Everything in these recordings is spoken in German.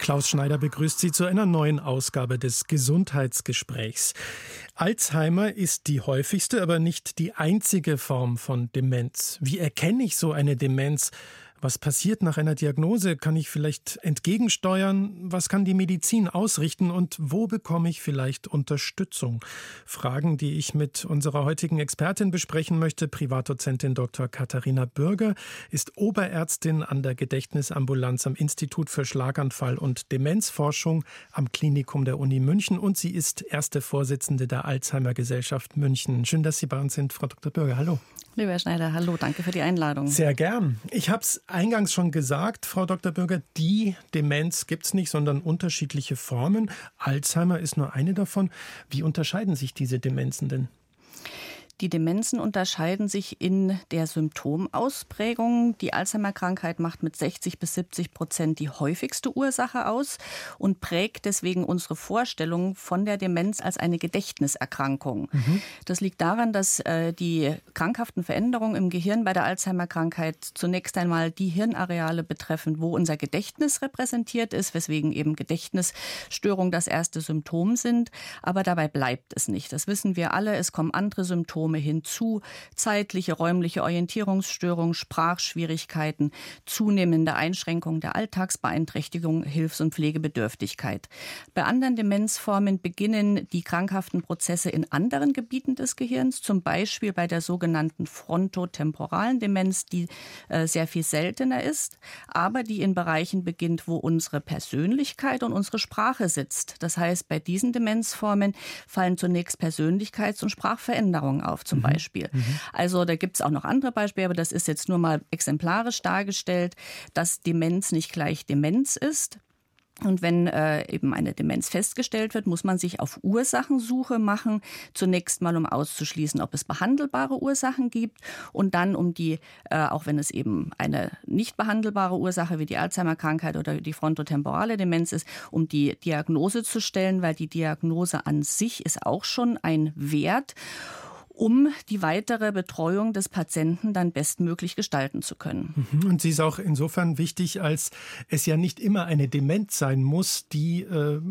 Klaus Schneider begrüßt Sie zu einer neuen Ausgabe des Gesundheitsgesprächs. Alzheimer ist die häufigste, aber nicht die einzige Form von Demenz. Wie erkenne ich so eine Demenz? Was passiert nach einer Diagnose? Kann ich vielleicht entgegensteuern? Was kann die Medizin ausrichten? Und wo bekomme ich vielleicht Unterstützung? Fragen, die ich mit unserer heutigen Expertin besprechen möchte. Privatdozentin Dr. Katharina Bürger ist Oberärztin an der Gedächtnisambulanz am Institut für Schlaganfall- und Demenzforschung am Klinikum der Uni München. Und sie ist erste Vorsitzende der Alzheimer-Gesellschaft München. Schön, dass Sie bei uns sind, Frau Dr. Bürger. Hallo. Lieber Herr Schneider, hallo, danke für die Einladung. Sehr gern. Ich habe es eingangs schon gesagt, Frau Dr. Bürger, die Demenz gibt es nicht, sondern unterschiedliche Formen. Alzheimer ist nur eine davon. Wie unterscheiden sich diese Demenzen denn? Die Demenzen unterscheiden sich in der Symptomausprägung. Die Alzheimer-Krankheit macht mit 60-70% die häufigste Ursache aus und prägt deswegen unsere Vorstellung von der Demenz als eine Gedächtniserkrankung. Das liegt daran, dass die krankhaften Veränderungen im Gehirn bei der Alzheimer-Krankheit zunächst einmal die Hirnareale betreffen, wo unser Gedächtnis repräsentiert ist, weswegen eben Gedächtnisstörungen das erste Symptom sind. Aber dabei bleibt es nicht. Das wissen wir alle. Es kommen andere Symptome hinzu, zeitliche, räumliche Orientierungsstörungen, Sprachschwierigkeiten, zunehmende Einschränkungen der Alltagsbeeinträchtigung, Hilfs- und Pflegebedürftigkeit. Bei anderen Demenzformen beginnen die krankhaften Prozesse in anderen Gebieten des Gehirns, zum Beispiel bei der sogenannten frontotemporalen Demenz, die sehr viel seltener ist, aber die in Bereichen beginnt, wo unsere Persönlichkeit und unsere Sprache sitzt. Das heißt, bei diesen Demenzformen fallen zunächst Persönlichkeits- und Sprachveränderungen auf, zum Beispiel. Also da gibt es auch noch andere Beispiele, aber das ist jetzt nur mal exemplarisch dargestellt, dass Demenz nicht gleich Demenz ist. Und wenn eben eine Demenz festgestellt wird, muss man sich auf Ursachensuche machen. Zunächst mal, um auszuschließen, ob es behandelbare Ursachen gibt. Und dann, um die, auch wenn es eben eine nicht behandelbare Ursache wie die Alzheimer-Krankheit oder die frontotemporale Demenz ist, um die Diagnose zu stellen, weil die Diagnose an sich ist auch schon ein Wert, um die weitere Betreuung des Patienten dann bestmöglich gestalten zu können. Und sie ist auch insofern wichtig, als es ja nicht immer eine Demenz sein muss, die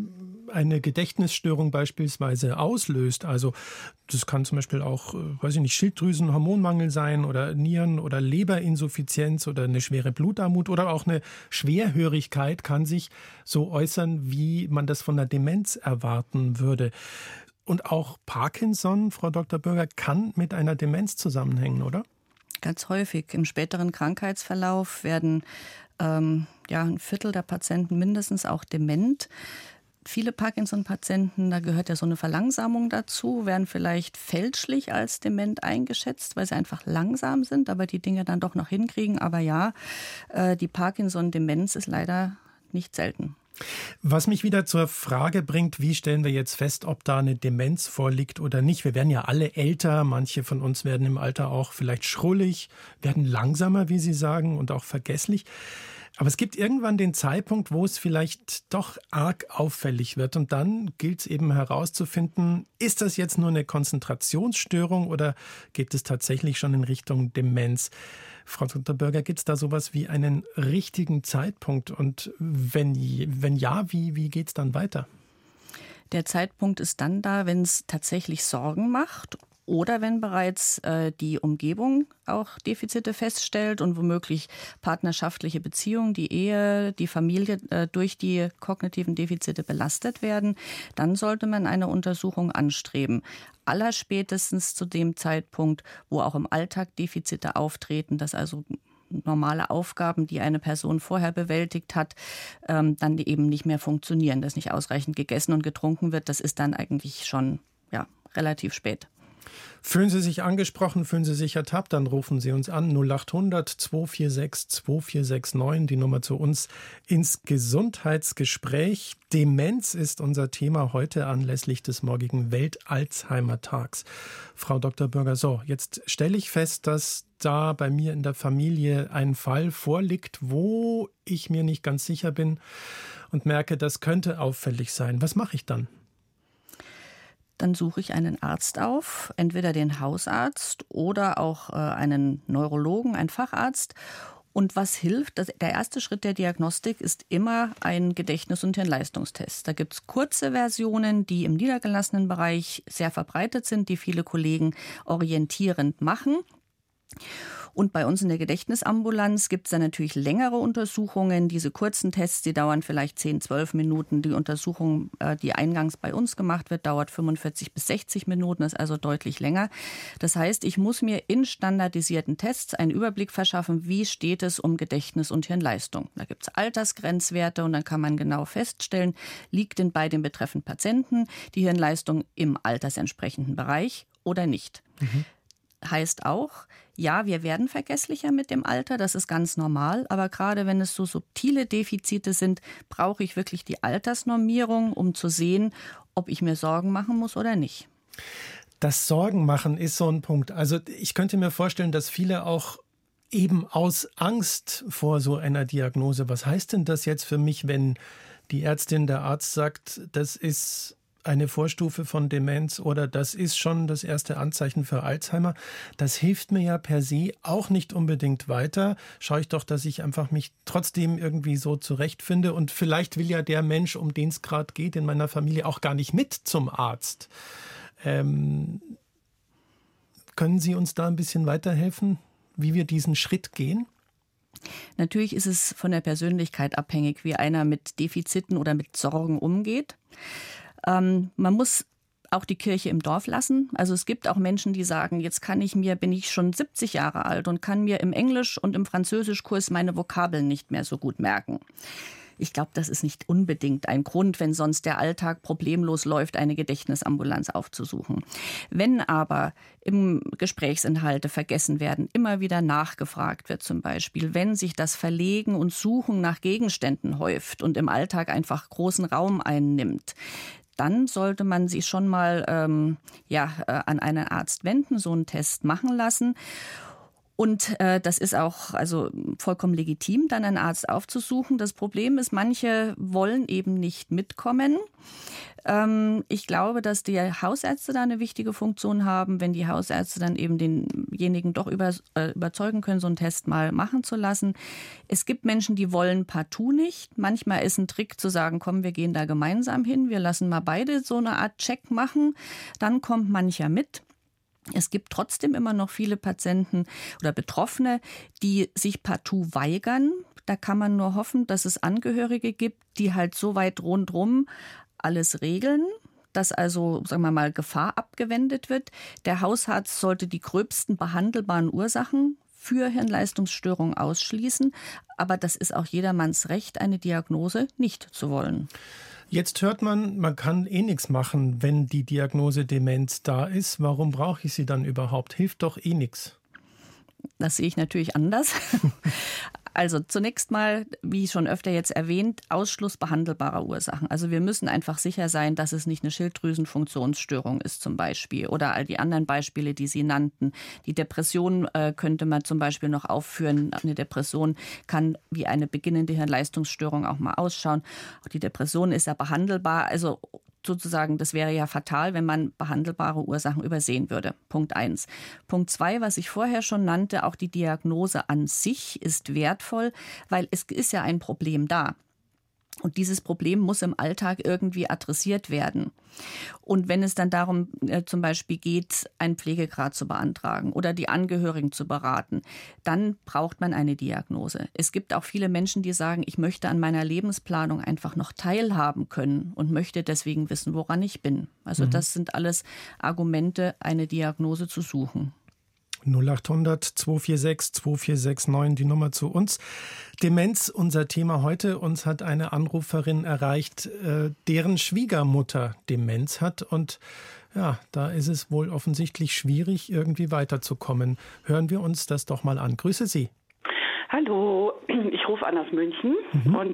eine Gedächtnisstörung beispielsweise auslöst. Also das kann zum Beispiel auch, Schilddrüsenhormonmangel sein oder Nieren- oder Leberinsuffizienz oder eine schwere Blutarmut oder auch eine Schwerhörigkeit kann sich so äußern, wie man das von der Demenz erwarten würde. Und auch Parkinson, Frau Dr. Bürger, kann mit einer Demenz zusammenhängen, oder? Ganz häufig. Im späteren Krankheitsverlauf werden ein Viertel der Patienten mindestens auch dement. Viele Parkinson-Patienten, da gehört ja so eine Verlangsamung dazu, werden vielleicht fälschlich als dement eingeschätzt, weil sie einfach langsam sind, aber die Dinge dann doch noch hinkriegen. Aber ja, die Parkinson-Demenz ist leider nicht selten. Was mich wieder zur Frage bringt, wie stellen wir jetzt fest, ob da eine Demenz vorliegt oder nicht? Wir werden ja alle älter, manche von uns werden im Alter auch vielleicht schrullig, werden langsamer, wie Sie sagen, und auch vergesslich. Aber es gibt irgendwann den Zeitpunkt, wo es vielleicht doch arg auffällig wird. Und dann gilt es eben herauszufinden, ist das jetzt nur eine Konzentrationsstörung oder geht es tatsächlich schon in Richtung Demenz? Frau Dr. Bürger, gibt es da sowas wie einen richtigen Zeitpunkt? Und wenn ja, wie geht es dann weiter? Der Zeitpunkt ist dann da, wenn es tatsächlich Sorgen macht oder wenn bereits die Umgebung auch Defizite feststellt und womöglich partnerschaftliche Beziehungen, die Ehe, die Familie durch die kognitiven Defizite belastet werden, dann sollte man eine Untersuchung anstreben. Allerspätestens zu dem Zeitpunkt, wo auch im Alltag Defizite auftreten, dass also normale Aufgaben, die eine Person vorher bewältigt hat, dann eben nicht mehr funktionieren, dass nicht ausreichend gegessen und getrunken wird, das ist dann eigentlich schon relativ spät. Fühlen Sie sich angesprochen, fühlen Sie sich ertappt, dann rufen Sie uns an 0800 246 2469, die Nummer zu uns ins Gesundheitsgespräch. Demenz ist unser Thema heute anlässlich des morgigen Welt-Alzheimer-Tags. Frau Dr. Bürger, so, jetzt stelle ich fest, dass da bei mir in der Familie ein Fall vorliegt, wo ich mir nicht ganz sicher bin und merke, das könnte auffällig sein. Was mache ich dann? Dann suche ich einen Arzt auf, entweder den Hausarzt oder auch einen Neurologen, einen Facharzt, Und was hilft? Der erste Schritt der Diagnostik ist immer ein Gedächtnis- und Hirnleistungstest. Da gibt es kurze Versionen, die im niedergelassenen Bereich sehr verbreitet sind, die viele Kollegen orientierend machen. Und bei uns in der Gedächtnisambulanz gibt es dann natürlich längere Untersuchungen. Diese kurzen Tests, die dauern vielleicht 10, 12 Minuten. Die Untersuchung, die eingangs bei uns gemacht wird, dauert 45 bis 60 Minuten, ist also deutlich länger. Das heißt, ich muss mir in standardisierten Tests einen Überblick verschaffen, wie steht es um Gedächtnis und Hirnleistung. Da gibt es Altersgrenzwerte und dann kann man genau feststellen, liegt denn bei dem betreffenden Patienten die Hirnleistung im altersentsprechenden Bereich oder nicht. Heißt auch, ja, wir werden vergesslicher mit dem Alter, das ist ganz normal, aber gerade wenn es so subtile Defizite sind, brauche ich wirklich die Altersnormierung, um zu sehen, ob ich mir Sorgen machen muss oder nicht. Das Sorgen machen ist so ein Punkt. Also ich könnte mir vorstellen, dass viele auch eben aus Angst vor so einer Diagnose, was heißt denn das jetzt für mich, wenn die Ärztin, der Arzt sagt, das ist eine Vorstufe von Demenz oder das ist schon das erste Anzeichen für Alzheimer. Das hilft mir ja per se auch nicht unbedingt weiter. Schaue ich doch, dass ich einfach mich trotzdem irgendwie so zurechtfinde und vielleicht will ja der Mensch, um den es gerade geht, in meiner Familie auch gar nicht mit zum Arzt. Können Sie uns da ein bisschen weiterhelfen, wie wir diesen Schritt gehen? Natürlich ist es von der Persönlichkeit abhängig, wie einer mit Defiziten oder mit Sorgen umgeht. Man muss auch die Kirche im Dorf lassen. Also es gibt auch Menschen, die sagen, jetzt bin ich schon 70 Jahre alt und kann mir im Englisch- und im Französischkurs meine Vokabeln nicht mehr so gut merken. Ich glaube, das ist nicht unbedingt ein Grund, wenn sonst der Alltag problemlos läuft, eine Gedächtnisambulanz aufzusuchen. Wenn aber im Gesprächsinhalte vergessen werden, immer wieder nachgefragt wird zum Beispiel, wenn sich das Verlegen und Suchen nach Gegenständen häuft und im Alltag einfach großen Raum einnimmt, dann sollte man sich schon mal an einen Arzt wenden, so einen Test machen lassen. Und das ist auch vollkommen legitim, dann einen Arzt aufzusuchen. Das Problem ist, manche wollen eben nicht mitkommen. Ich glaube, dass die Hausärzte da eine wichtige Funktion haben, wenn die Hausärzte dann eben denjenigen doch überzeugen können, so einen Test mal machen zu lassen. Es gibt Menschen, die wollen partout nicht. Manchmal ist ein Trick zu sagen, komm, wir gehen da gemeinsam hin, wir lassen mal beide so eine Art Check machen. Dann kommt mancher mit. Es gibt trotzdem immer noch viele Patienten oder Betroffene, die sich partout weigern. Da kann man nur hoffen, dass es Angehörige gibt, die halt so weit rundherum alles regeln, dass also, sagen wir mal, Gefahr abgewendet wird. Der Hausarzt sollte die gröbsten behandelbaren Ursachen für Hirnleistungsstörungen ausschließen. Aber das ist auch jedermanns Recht, eine Diagnose nicht zu wollen. Jetzt hört man kann eh nichts machen, wenn die Diagnose Demenz da ist. Warum brauche ich sie dann überhaupt? Hilft doch eh nichts. Das sehe ich natürlich anders. Also zunächst mal, wie schon öfter jetzt erwähnt, Ausschluss behandelbarer Ursachen. Also wir müssen einfach sicher sein, dass es nicht eine Schilddrüsenfunktionsstörung ist zum Beispiel oder all die anderen Beispiele, die Sie nannten. Die Depression könnte man zum Beispiel noch aufführen. Eine Depression kann wie eine beginnende Hirnleistungsstörung auch mal ausschauen. Auch die Depression ist ja behandelbar. Also sozusagen, das wäre ja fatal, wenn man behandelbare Ursachen übersehen würde. Punkt 1. Punkt 2, was ich vorher schon nannte, auch die Diagnose an sich ist wertvoll, weil es ist ja ein Problem da. Und dieses Problem muss im Alltag irgendwie adressiert werden. Und wenn es dann darum zum Beispiel geht, einen Pflegegrad zu beantragen oder die Angehörigen zu beraten, dann braucht man eine Diagnose. Es gibt auch viele Menschen, die sagen, ich möchte an meiner Lebensplanung einfach noch teilhaben können und möchte deswegen wissen, woran ich bin. Also das sind alles Argumente, eine Diagnose zu suchen. 0800 246 2469, die Nummer zu uns. Demenz, unser Thema heute. Uns hat eine Anruferin erreicht, deren Schwiegermutter Demenz hat. Und ja, da ist es wohl offensichtlich schwierig, irgendwie weiterzukommen. Hören wir uns das doch mal an. Grüße Sie. Hallo, ich rufe an aus München. Und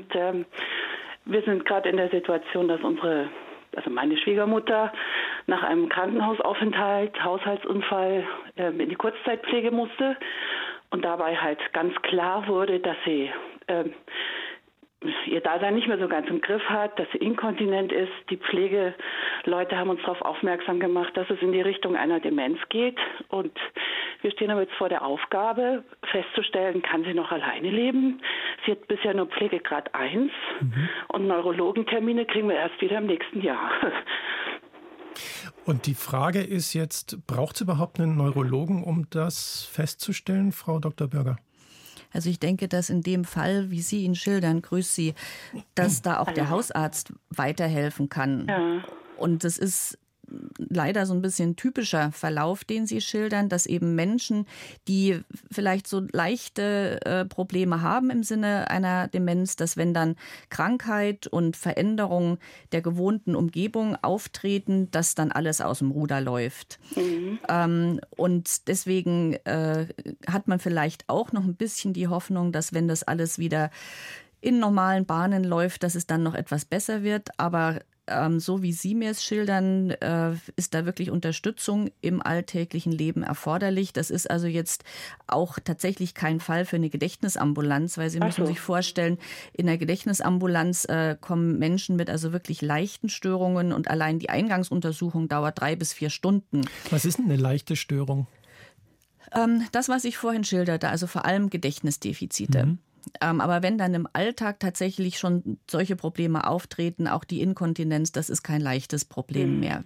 wir sind gerade in der Situation, dass meine Schwiegermutter nach einem Krankenhausaufenthalt, Haushaltsunfall in die Kurzzeitpflege musste und dabei halt ganz klar wurde, dass sie ihr Dasein nicht mehr so ganz im Griff hat, dass sie inkontinent ist. Die Pflegeleute haben uns darauf aufmerksam gemacht, dass es in die Richtung einer Demenz geht und Wir stehen aber jetzt vor der Aufgabe, festzustellen, kann sie noch alleine leben? Sie hat bisher nur Pflegegrad 1 und Neurologentermine kriegen wir erst wieder im nächsten Jahr. Und die Frage ist jetzt, braucht es überhaupt einen Neurologen, um das festzustellen, Frau Dr. Bürger? Also ich denke, dass in dem Fall, wie Sie ihn schildern, grüß Sie, dass da auch der Hausarzt weiterhelfen kann. Ja. Und das ist leider so ein bisschen typischer Verlauf, den Sie schildern, dass eben Menschen, die vielleicht so leichte Probleme haben im Sinne einer Demenz, dass wenn dann Krankheit und Veränderung der gewohnten Umgebung auftreten, dass dann alles aus dem Ruder läuft. Und deswegen hat man vielleicht auch noch ein bisschen die Hoffnung, dass wenn das alles wieder in normalen Bahnen läuft, dass es dann noch etwas besser wird. Aber so wie Sie mir es schildern, ist da wirklich Unterstützung im alltäglichen Leben erforderlich. Das ist also jetzt auch tatsächlich kein Fall für eine Gedächtnisambulanz, weil Sie müssen sich vorstellen, in der Gedächtnisambulanz kommen Menschen mit also wirklich leichten Störungen und allein die Eingangsuntersuchung dauert 3 bis 4 Stunden. Was ist denn eine leichte Störung? Das, was ich vorhin schilderte, also vor allem Gedächtnisdefizite. Aber wenn dann im Alltag tatsächlich schon solche Probleme auftreten, auch die Inkontinenz, das ist kein leichtes Problem mehr.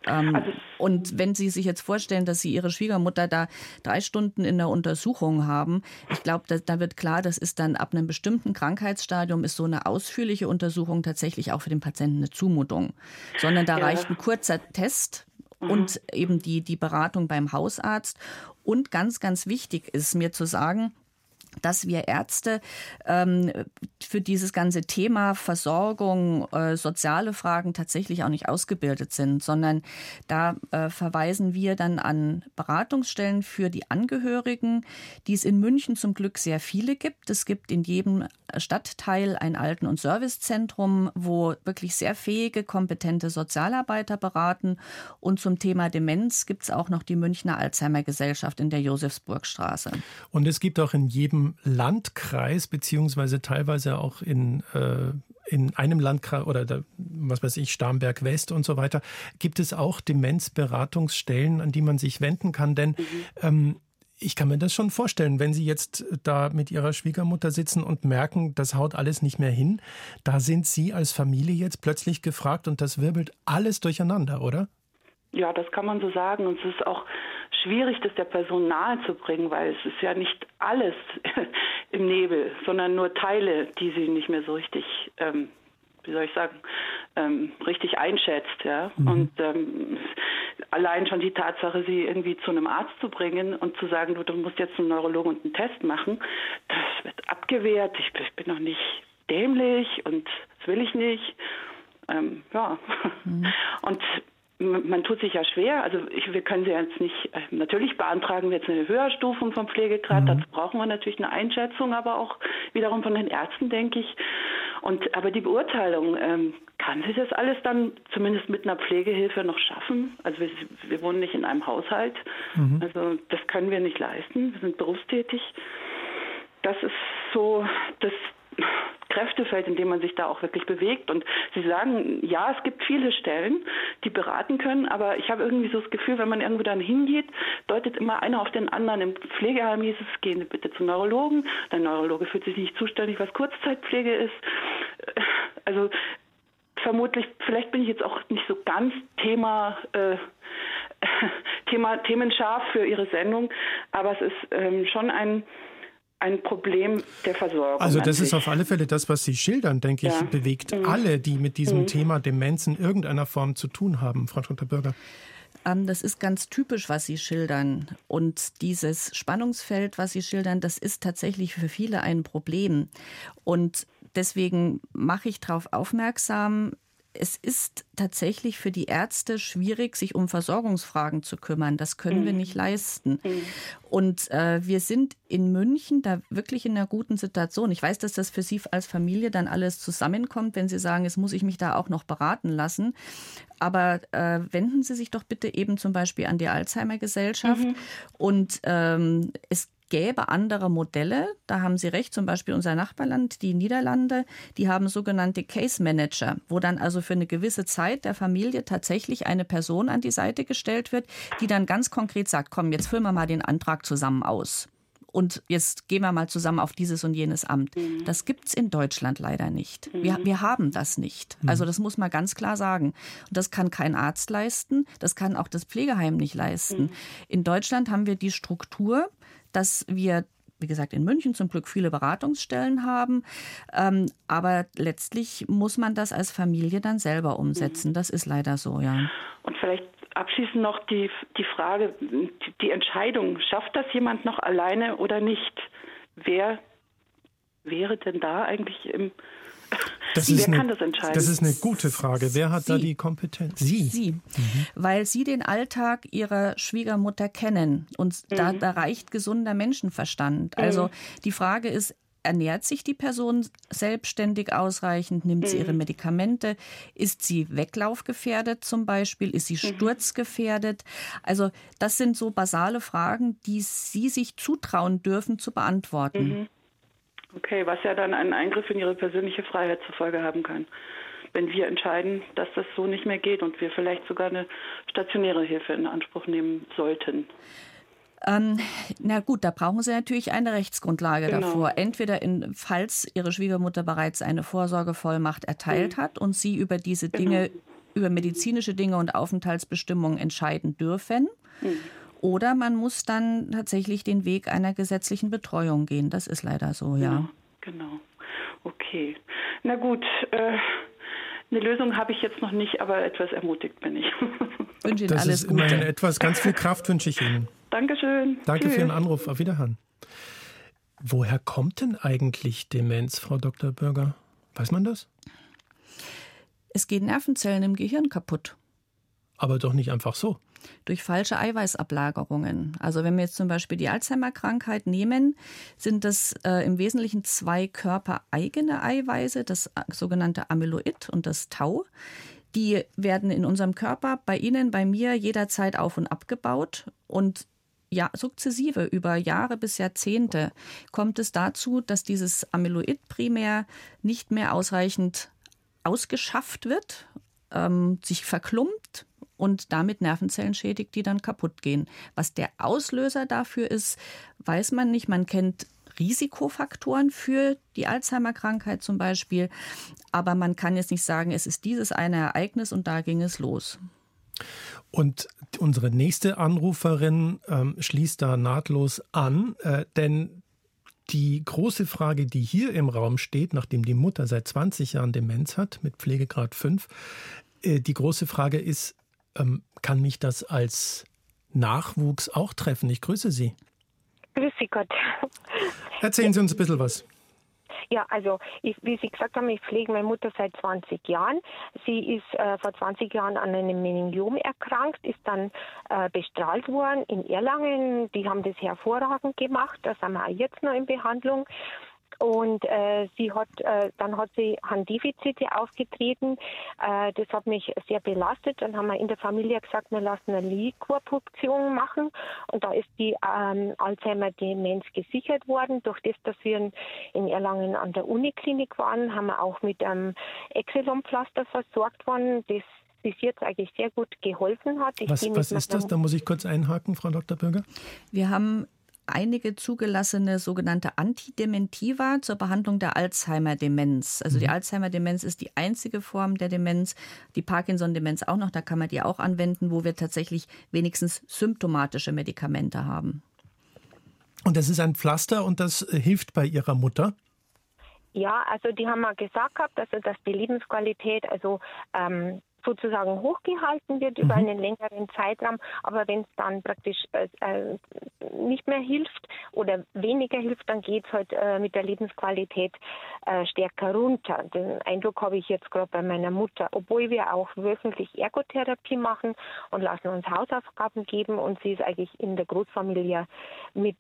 Und wenn Sie sich jetzt vorstellen, dass Sie Ihre Schwiegermutter da 3 Stunden in der Untersuchung haben, ich glaube, da wird klar, das ist dann ab einem bestimmten Krankheitsstadium ist so eine ausführliche Untersuchung tatsächlich auch für den Patienten eine Zumutung. Sondern da reicht ein kurzer Test und eben die Beratung beim Hausarzt. Und ganz, ganz wichtig ist mir zu sagen, dass wir Ärzte für dieses ganze Thema Versorgung, soziale Fragen tatsächlich auch nicht ausgebildet sind, sondern da verweisen wir dann an Beratungsstellen für die Angehörigen, die es in München zum Glück sehr viele gibt. Es gibt in jedem Stadtteil ein Alten- und Servicezentrum, wo wirklich sehr fähige, kompetente Sozialarbeiter beraten. Und zum Thema Demenz gibt es auch noch die Münchner Alzheimer-Gesellschaft in der Josefsburgstraße. Und es gibt auch in jedem Landkreis, beziehungsweise teilweise auch in einem Landkreis oder was weiß ich, Starnberg West und so weiter, gibt es auch Demenzberatungsstellen, an die man sich wenden kann. Denn ich kann mir das schon vorstellen, wenn Sie jetzt da mit Ihrer Schwiegermutter sitzen und merken, das haut alles nicht mehr hin, da sind Sie als Familie jetzt plötzlich gefragt und das wirbelt alles durcheinander, oder? Ja, das kann man so sagen. Und es ist auch schwierig, das der Person nahezubringen, weil es ist ja nicht alles im Nebel, sondern nur Teile, die sie nicht mehr so richtig, richtig einschätzt. Ja? Und allein schon die Tatsache, sie irgendwie zu einem Arzt zu bringen und zu sagen, du musst jetzt einen Neurologen und einen Test machen, das wird abgewehrt. Ich bin noch nicht dämlich und das will ich nicht. Und man tut sich ja schwer, also wir können sie jetzt nicht, natürlich beantragen wir jetzt eine Höherstufung vom Pflegegrad, dazu brauchen wir natürlich eine Einschätzung, aber auch wiederum von den Ärzten, denke ich. Aber die Beurteilung, kann sie das alles dann zumindest mit einer Pflegehilfe noch schaffen? Also wir wohnen nicht in einem Haushalt, also das können wir nicht leisten, wir sind berufstätig. Das ist so das Kräftefeld, in dem man sich da auch wirklich bewegt. Und Sie sagen, ja, es gibt viele Stellen, die beraten können, aber ich habe irgendwie so das Gefühl, wenn man irgendwo dann hingeht, deutet immer einer auf den anderen. Im Pflegeheim hieß es, gehen Sie bitte zum Neurologen. Der Neurologe fühlt sich nicht zuständig, was Kurzzeitpflege ist. Also vermutlich, vielleicht bin ich jetzt auch nicht so ganz themenscharf für Ihre Sendung, aber es ist schon ein Problem der Versorgung. Also das ist auf alle Fälle das, was Sie schildern, denke ich, bewegt alle, die mit diesem Thema Demenz in irgendeiner Form zu tun haben. Frau Dr. Bürger. Das ist ganz typisch, was Sie schildern. Und dieses Spannungsfeld, was Sie schildern, das ist tatsächlich für viele ein Problem. Und deswegen mache ich darauf aufmerksam, es ist tatsächlich für die Ärzte schwierig, sich um Versorgungsfragen zu kümmern. Das können wir nicht leisten. Und wir sind in München da wirklich in einer guten Situation. Ich weiß, dass das für Sie als Familie dann alles zusammenkommt, wenn Sie sagen, jetzt muss ich mich da auch noch beraten lassen. Aber wenden Sie sich doch bitte eben zum Beispiel an die Alzheimer-Gesellschaft. Und es gäbe andere Modelle, da haben Sie recht, zum Beispiel unser Nachbarland, die Niederlande, die haben sogenannte Case Manager, wo dann also für eine gewisse Zeit der Familie tatsächlich eine Person an die Seite gestellt wird, die dann ganz konkret sagt, komm, jetzt füllen wir mal den Antrag zusammen aus. Und jetzt gehen wir mal zusammen auf dieses und jenes Amt. Das gibt's in Deutschland leider nicht. Wir haben das nicht. Also das muss man ganz klar sagen. Und das kann kein Arzt leisten, das kann auch das Pflegeheim nicht leisten. In Deutschland haben wir die Struktur, dass wir, wie gesagt, in München zum Glück viele Beratungsstellen haben. Aber letztlich muss man das als Familie dann selber umsetzen. Das ist leider so, ja. Und vielleicht abschließend noch die Frage, die Entscheidung, schafft das jemand noch alleine oder nicht? Wer wäre denn da eigentlich wer kann das entscheiden? Das ist eine gute Frage. Wer hat da die Kompetenz? Sie. Weil Sie den Alltag Ihrer Schwiegermutter kennen. Und da reicht gesunder Menschenverstand. Also die Frage ist, ernährt sich die Person selbstständig ausreichend? Nimmt sie ihre Medikamente? Ist sie weglaufgefährdet zum Beispiel? Ist sie sturzgefährdet? Also das sind so basale Fragen, die Sie sich zutrauen dürfen zu beantworten. Okay, was ja dann einen Eingriff in Ihre persönliche Freiheit zur Folge haben kann. Wenn wir entscheiden, dass das so nicht mehr geht und wir vielleicht sogar eine stationäre Hilfe in Anspruch nehmen sollten. Na gut, da brauchen Sie natürlich eine Rechtsgrundlage davor. Entweder falls Ihre Schwiegermutter bereits eine Vorsorgevollmacht erteilt hat und Sie über diese Dinge, über medizinische Dinge und Aufenthaltsbestimmungen entscheiden dürfen. Oder man muss dann tatsächlich den Weg einer gesetzlichen Betreuung gehen. Das ist leider so, ja. Genau. Okay. Na gut, eine Lösung habe ich jetzt noch nicht, aber etwas ermutigt bin ich. Ich wünsche Ihnen das alles ist Gute. Immerhin etwas, ganz viel Kraft wünsche ich Ihnen. Dankeschön. Danke Tschüss. für Ihren Anruf. Auf Wiederhören. Woher kommt denn eigentlich Demenz, Frau Dr. Bürger? Weiß man das? Es gehen Nervenzellen im Gehirn kaputt. Aber doch nicht einfach so. Durch falsche Eiweißablagerungen. Also wenn wir jetzt zum Beispiel die Alzheimer-Krankheit nehmen, sind das im Wesentlichen 2 körpereigene Eiweiße, das sogenannte Amyloid und das Tau. Die werden in unserem Körper, bei Ihnen, bei mir, jederzeit auf- und abgebaut. Und ja, sukzessive, über Jahre bis Jahrzehnte, kommt es dazu, dass dieses Amyloid primär nicht mehr ausreichend ausgeschafft wird, sich verklumpt und damit Nervenzellen schädigt, die dann kaputt gehen. Was der Auslöser dafür ist, weiß man nicht. Man kennt Risikofaktoren für die Alzheimer-Krankheit zum Beispiel. Aber man kann jetzt nicht sagen, es ist dieses eine Ereignis und da ging es los. Und unsere nächste Anruferin schließt da nahtlos an, denn die große Frage, die hier im Raum steht, nachdem die Mutter seit 20 Jahren Demenz hat, mit Pflegegrad 5, die große Frage ist, kann mich das als Nachwuchs auch treffen? Ich grüße Sie. Grüß Sie Gott. Erzählen Sie uns ein bisschen was. Ja, also wie Sie gesagt haben, ich pflege meine Mutter seit 20 Jahren. Sie ist vor 20 Jahren an einem Meningiom erkrankt, ist dann bestrahlt worden in Erlangen. Die haben das hervorragend gemacht, da sind wir auch jetzt noch in Behandlung. Und dann hat sie Harndefizite aufgetreten. Das hat mich sehr belastet. Dann haben wir in der Familie gesagt, wir lassen eine Liquorpunktion machen. Und da ist die Alzheimer-Demenz gesichert worden. Durch das, dass wir in Erlangen an der Uniklinik waren, haben wir auch mit einem Exelon-Pflaster versorgt worden, das bis jetzt eigentlich sehr gut geholfen hat. Was ist das? Da muss ich kurz einhaken, Frau Dr. Bürger. Wir haben einige zugelassene sogenannte Antidementiva zur Behandlung der Alzheimer-Demenz. Also die Alzheimer-Demenz ist die einzige Form der Demenz, die Parkinson-Demenz auch noch, da kann man die auch anwenden, wo wir tatsächlich wenigstens symptomatische Medikamente haben. Und das ist ein Pflaster und das hilft bei Ihrer Mutter? Ja, also die haben mal gesagt gehabt, also dass die Lebensqualität sozusagen hochgehalten wird über einen längeren Zeitraum. Aber wenn es dann praktisch nicht mehr hilft oder weniger hilft, dann geht es halt mit der Lebensqualität stärker runter. Den Eindruck habe ich jetzt gerade bei meiner Mutter, obwohl wir auch wöchentlich Ergotherapie machen und lassen uns Hausaufgaben geben und sie ist eigentlich in der Großfamilie mit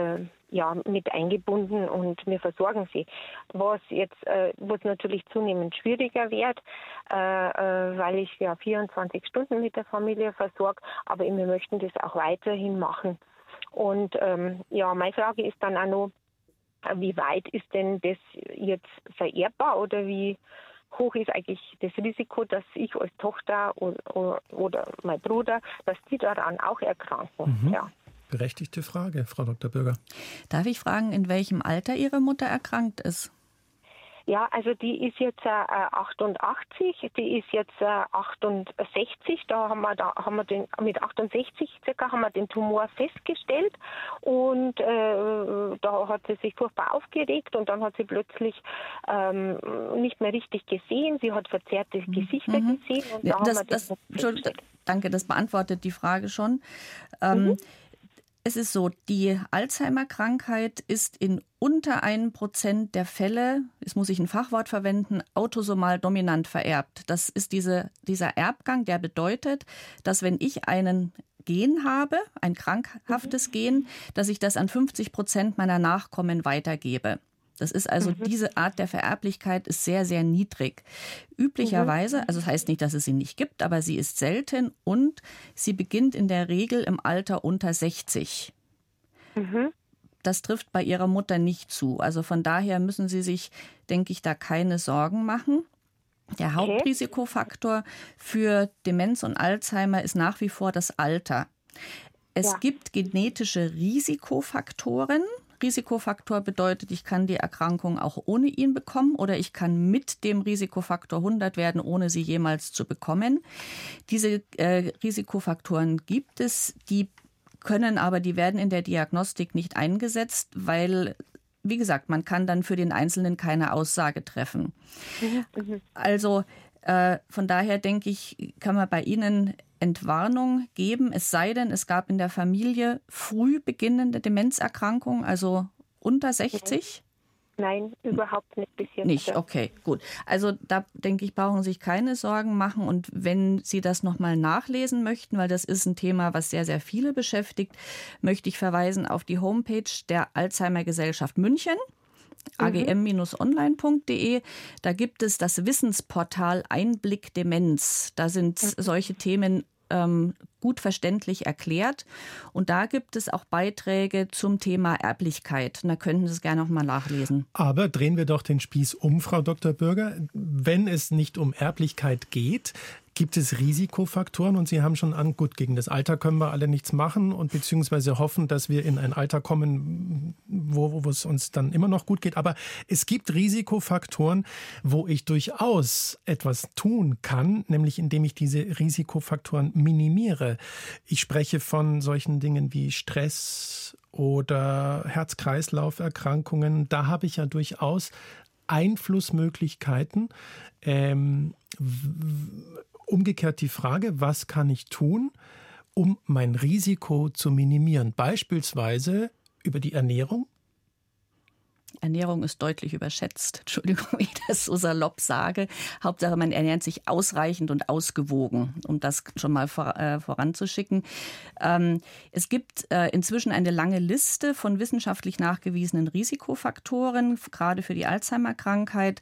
eingebunden und wir versorgen sie. Was natürlich zunehmend schwieriger wird, weil ich ja 24 Stunden mit der Familie versorge, aber wir möchten das auch weiterhin machen. Und meine Frage ist dann auch noch, wie weit ist denn das jetzt vererbbar oder wie hoch ist eigentlich das Risiko, dass ich als Tochter oder mein Bruder, dass die daran auch erkranken? Mhm. Ja. Berechtigte Frage, Frau Dr. Bürger. Darf ich fragen, in welchem Alter Ihre Mutter erkrankt ist? Ja, also die ist jetzt 88, die ist jetzt 68. Da haben wir mit 68 circa haben wir den Tumor festgestellt und da hat sie sich furchtbar aufgeregt und dann hat sie plötzlich nicht mehr richtig gesehen. Sie hat verzerrte Gesichter gesehen und da haben wir das danke, das beantwortet die Frage schon. Es ist so, die Alzheimer-Krankheit ist in unter 1% der Fälle, jetzt muss ich ein Fachwort verwenden, autosomal dominant vererbt. Das ist dieser Erbgang, der bedeutet, dass wenn ich einen Gen habe, ein krankhaftes Gen, dass ich das an 50% meiner Nachkommen weitergebe. Das ist also, diese Art der Vererblichkeit ist sehr, sehr niedrig. Üblicherweise, also das heißt nicht, dass es sie nicht gibt, aber sie ist selten und sie beginnt in der Regel im Alter unter 60. Das trifft bei ihrer Mutter nicht zu. Also von daher müssen Sie sich, denke ich, da keine Sorgen machen. Der Hauptrisikofaktor für Demenz und Alzheimer ist nach wie vor das Alter. Es gibt genetische Risikofaktoren. Risikofaktor bedeutet, ich kann die Erkrankung auch ohne ihn bekommen oder ich kann mit dem Risikofaktor 100 werden, ohne sie jemals zu bekommen. Diese Risikofaktoren gibt es, die werden in der Diagnostik nicht eingesetzt, weil, wie gesagt, man kann dann für den Einzelnen keine Aussage treffen. Also von daher denke ich, kann man bei Ihnen Entwarnung geben, es sei denn, es gab in der Familie früh beginnende Demenzerkrankungen, also unter 60? Nein, überhaupt nicht bis jetzt. Nicht, okay, gut. Also da denke ich, brauchen Sie sich keine Sorgen machen. Und wenn Sie das nochmal nachlesen möchten, weil das ist ein Thema, was sehr, sehr viele beschäftigt, möchte ich verweisen auf die Homepage der Alzheimer-Gesellschaft München. agm-online.de. Da gibt es das Wissensportal Einblick Demenz. Da sind solche Themen gut verständlich erklärt. Und da gibt es auch Beiträge zum Thema Erblichkeit. Und da könnten Sie es gerne noch mal nachlesen. Aber drehen wir doch den Spieß um, Frau Dr. Bürger. Wenn es nicht um Erblichkeit geht, gibt es Risikofaktoren? Und Sie haben schon gut, gegen das Alter können wir alle nichts machen und beziehungsweise hoffen, dass wir in ein Alter kommen, wo es uns dann immer noch gut geht. Aber es gibt Risikofaktoren, wo ich durchaus etwas tun kann, nämlich indem ich diese Risikofaktoren minimiere. Ich spreche von solchen Dingen wie Stress oder Herz-Kreislauf-Erkrankungen. Da habe ich ja durchaus Einflussmöglichkeiten. Umgekehrt die Frage, was kann ich tun, um mein Risiko zu minimieren? Beispielsweise über die Ernährung? Ernährung ist deutlich überschätzt. Entschuldigung, wenn ich das so salopp sage. Hauptsache, man ernährt sich ausreichend und ausgewogen, um das schon mal voranzuschicken. Es gibt inzwischen eine lange Liste von wissenschaftlich nachgewiesenen Risikofaktoren, gerade für die Alzheimer-Krankheit.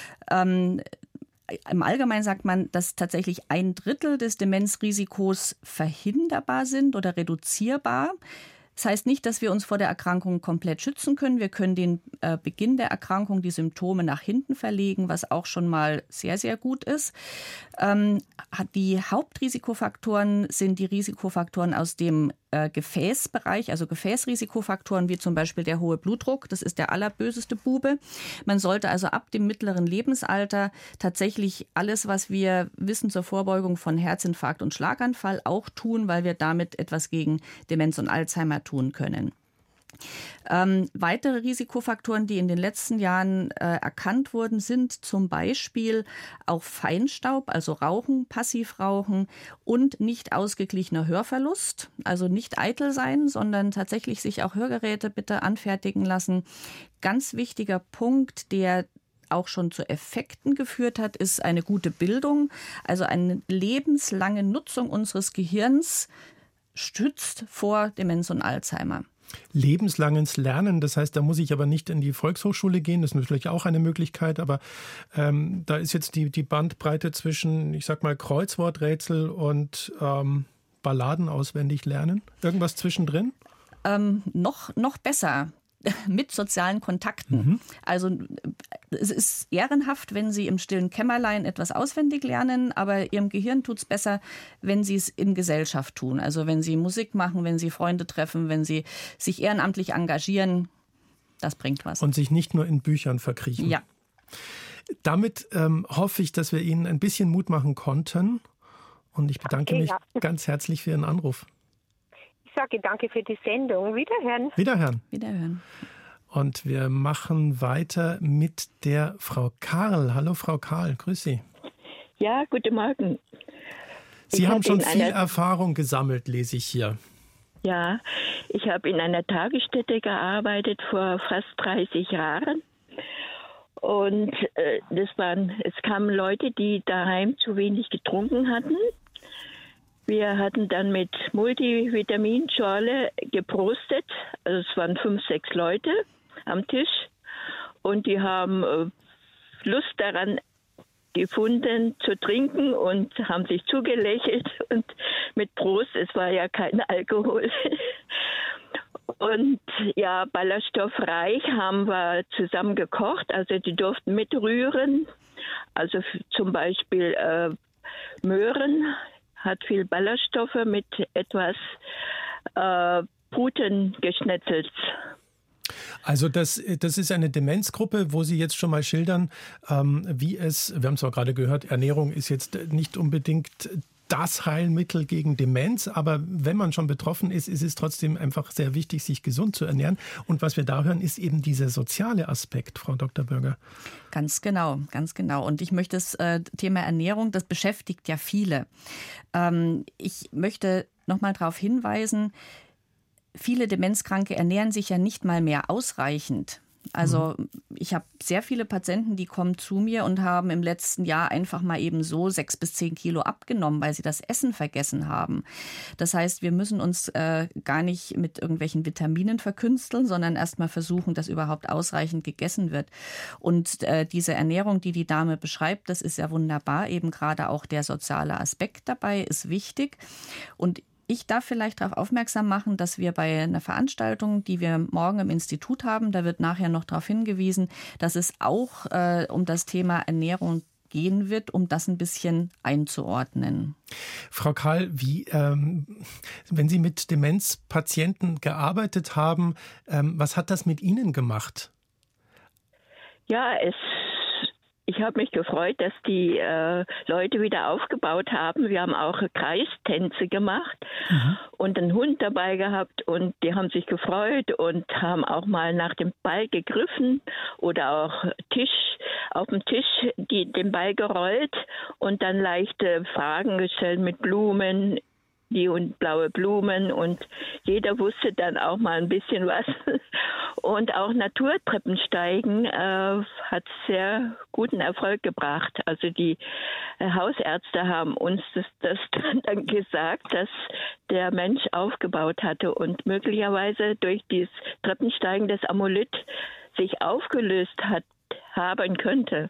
Im Allgemeinen sagt man, dass tatsächlich 1/3 des Demenzrisikos verhinderbar sind oder reduzierbar. Das heißt nicht, dass wir uns vor der Erkrankung komplett schützen können. Wir können den Beginn der Erkrankung, die Symptome nach hinten verlegen, was auch schon mal sehr, sehr gut ist. Die Hauptrisikofaktoren sind die Risikofaktoren aus dem Gefäßbereich, also Gefäßrisikofaktoren wie zum Beispiel der hohe Blutdruck. Das ist der allerböseste Bube. Man sollte also ab dem mittleren Lebensalter tatsächlich alles, was wir wissen zur Vorbeugung von Herzinfarkt und Schlaganfall auch tun, weil wir damit etwas gegen Demenz und Alzheimer tun können. Weitere Risikofaktoren, die in den letzten Jahren erkannt wurden, sind zum Beispiel auch Feinstaub, also Rauchen, Passivrauchen und nicht ausgeglichener Hörverlust. Also nicht eitel sein, sondern tatsächlich sich auch Hörgeräte bitte anfertigen lassen. Ganz wichtiger Punkt, der auch schon zu Effekten geführt hat, ist eine gute Bildung. Also eine lebenslange Nutzung unseres Gehirns schützt vor Demenz und Alzheimer. Lebenslanges Lernen, das heißt, da muss ich aber nicht in die Volkshochschule gehen, das ist natürlich auch eine Möglichkeit, aber da ist jetzt die Bandbreite zwischen, ich sag mal, Kreuzworträtsel und Balladen auswendig lernen. Irgendwas zwischendrin? Noch besser. Mit sozialen Kontakten. Also es ist ehrenhaft, wenn Sie im stillen Kämmerlein etwas auswendig lernen, aber Ihrem Gehirn tut es besser, wenn Sie es in Gesellschaft tun. Also wenn Sie Musik machen, wenn Sie Freunde treffen, wenn Sie sich ehrenamtlich engagieren, das bringt was. Und sich nicht nur in Büchern verkriechen. Ja. Damit hoffe ich, dass wir Ihnen ein bisschen Mut machen konnten. Und ich bedanke mich ganz herzlich für Ihren Anruf. Ich sage danke für die Sendung. Wiederhören. Wiederhören. Und wir machen weiter mit der Frau Karl. Hallo Frau Karl, grüß Sie. Ja, guten Morgen. Sie haben schon viel Erfahrung gesammelt, lese ich hier. Ja, ich habe in einer Tagesstätte gearbeitet vor fast 30 Jahren. Und es kamen Leute, die daheim zu wenig getrunken hatten. Wir hatten dann mit Multivitaminschorle geprostet. Also es waren 5, 6 Leute am Tisch. Und die haben Lust daran gefunden zu trinken und haben sich zugelächelt. Und mit Prost, es war ja kein Alkohol. Und ja, ballaststoffreich haben wir zusammen gekocht. Also die durften mitrühren. Also zum Beispiel Möhren hat viel Ballaststoffe mit etwas Puten geschnetzelt. Also das ist eine Demenzgruppe, wo Sie jetzt schon mal schildern, wir haben es auch gerade gehört, Ernährung ist jetzt nicht unbedingt das Heilmittel gegen Demenz, aber wenn man schon betroffen ist, ist es trotzdem einfach sehr wichtig, sich gesund zu ernähren. Und was wir da hören, ist eben dieser soziale Aspekt, Frau Dr. Bürger. Ganz genau. Und ich möchte das Thema Ernährung, das beschäftigt ja viele. Ich möchte noch mal darauf hinweisen, viele Demenzkranke ernähren sich ja nicht mal mehr ausreichend. Also ich habe sehr viele Patienten, die kommen zu mir und haben im letzten Jahr einfach mal eben so 6 bis 10 Kilo abgenommen, weil sie das Essen vergessen haben. Das heißt, wir müssen uns gar nicht mit irgendwelchen Vitaminen verkünsteln, sondern erst mal versuchen, dass überhaupt ausreichend gegessen wird. Und diese Ernährung, die die Dame beschreibt, das ist ja wunderbar. Eben gerade auch der soziale Aspekt dabei ist wichtig. Und ich darf vielleicht darauf aufmerksam machen, dass wir bei einer Veranstaltung, die wir morgen im Institut haben, da wird nachher noch darauf hingewiesen, dass es auch um das Thema Ernährung gehen wird, um das ein bisschen einzuordnen. Frau Karl, wenn Sie mit Demenzpatienten gearbeitet haben, was hat das mit Ihnen gemacht? Ja, ich habe mich gefreut, dass die Leute wieder aufgebaut haben. Wir haben auch Kreistänze gemacht und einen Hund dabei gehabt und die haben sich gefreut und haben auch mal nach dem Ball gegriffen oder auch auf dem Tisch den Ball gerollt und dann leichte Fragen gestellt mit Blumen, und blaue Blumen und jeder wusste dann auch mal ein bisschen was. Und auch Naturtreppensteigen hat sehr guten Erfolg gebracht. Also die Hausärzte haben uns das dann gesagt, dass der Mensch aufgebaut hatte und möglicherweise durch dieses Treppensteigen das Amyloid sich aufgelöst haben könnte.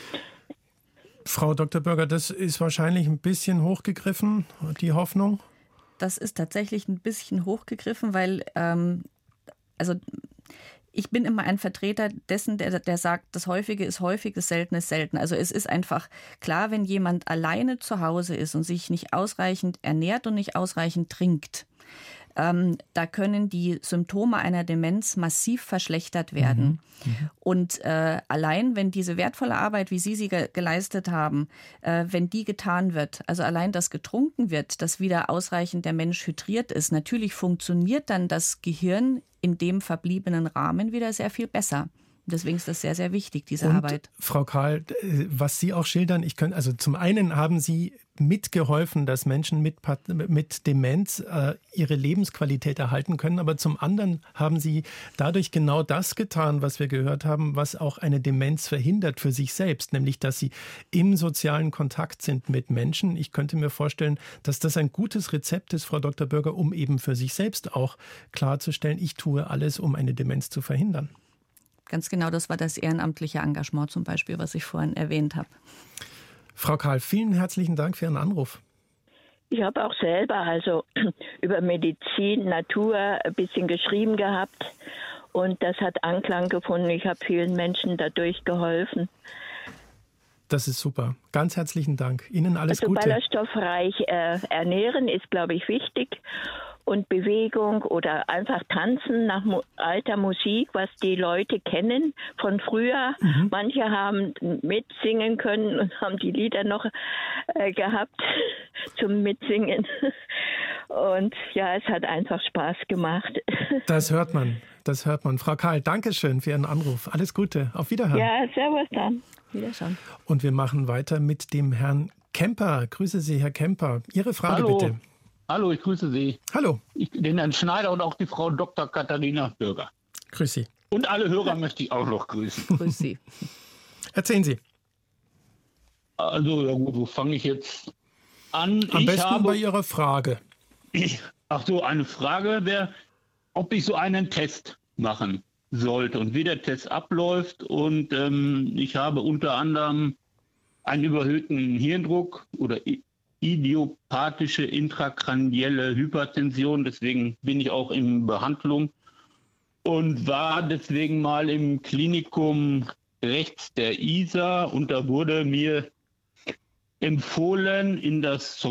Frau Dr. Bürger, das ist wahrscheinlich ein bisschen hochgegriffen, die Hoffnung? Das ist tatsächlich ein bisschen hochgegriffen, weil ich bin immer ein Vertreter dessen, der sagt, das Häufige ist häufig, das Seltene ist selten. Also es ist einfach klar, wenn jemand alleine zu Hause ist und sich nicht ausreichend ernährt und nicht ausreichend trinkt, da können die Symptome einer Demenz massiv verschlechtert werden. Und allein, wenn diese wertvolle Arbeit, wie Sie geleistet haben, wenn die getan wird, also allein, dass getrunken wird, dass wieder ausreichend der Mensch hydriert ist, natürlich funktioniert dann das Gehirn in dem verbliebenen Rahmen wieder sehr viel besser. Deswegen ist das sehr, sehr wichtig, diese Arbeit. Frau Karl, was Sie auch schildern, also zum einen haben Sie mitgeholfen, dass Menschen mit Demenz ihre Lebensqualität erhalten können, aber zum anderen haben Sie dadurch genau das getan, was wir gehört haben, was auch eine Demenz verhindert für sich selbst, nämlich dass Sie im sozialen Kontakt sind mit Menschen. Ich könnte mir vorstellen, dass das ein gutes Rezept ist, Frau Dr. Bürger, um eben für sich selbst auch klarzustellen, ich tue alles, um eine Demenz zu verhindern. Ganz genau, das war das ehrenamtliche Engagement zum Beispiel, was ich vorhin erwähnt habe. Frau Karl, vielen herzlichen Dank für Ihren Anruf. Ich habe auch selber also über Medizin, Natur ein bisschen geschrieben gehabt und das hat Anklang gefunden. Ich habe vielen Menschen dadurch geholfen. Das ist super. Ganz herzlichen Dank. Ihnen alles Gute. Ballaststoffreich ernähren ist, glaube ich, wichtig. Und Bewegung oder einfach tanzen nach alter Musik, was die Leute kennen von früher. Manche haben mitsingen können und haben die Lieder noch gehabt zum Mitsingen. Und ja, es hat einfach Spaß gemacht. Das hört man. Frau Kahl, danke schön für Ihren Anruf. Alles Gute. Auf Wiederhören. Ja, servus dann. Wiederschauen. Und wir machen weiter mit dem Herrn Kemper. Grüße Sie, Herr Kemper. Ihre Frage bitte. Hallo, ich grüße Sie. Hallo. Den Herrn Schneider und auch die Frau Dr. Katharina Bürger. Grüß Sie. Und alle Hörer möchte ich auch noch grüßen. Grüß Sie. Erzählen Sie. Also, ja gut, wo fange ich jetzt an? Am besten bei Ihrer Frage. Eine Frage wäre, ob ich so einen Test machen sollte und wie der Test abläuft. Und ich habe unter anderem einen überhöhten Hirndruck oder idiopathische intrakranielle Hypertension. Deswegen bin ich auch in Behandlung und war deswegen mal im Klinikum rechts der Isar und da wurde mir empfohlen, in das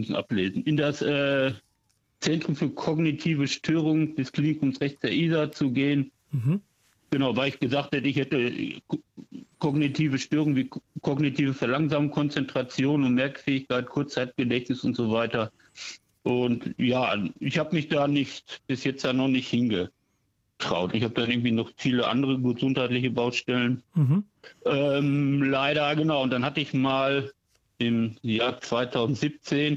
Zentrum für kognitive Störungen des Klinikums rechts der Isar zu gehen. Genau, weil ich gesagt hätte, ich hätte kognitive Störungen wie kognitive Verlangsamung, Konzentration und Merkfähigkeit, Kurzzeitgedächtnis und so weiter. Und ja, ich habe mich da bis jetzt noch nicht hingetraut. Ich habe dann irgendwie noch viele andere gesundheitliche Baustellen. Leider, genau. Und dann hatte ich mal im Jahr 2017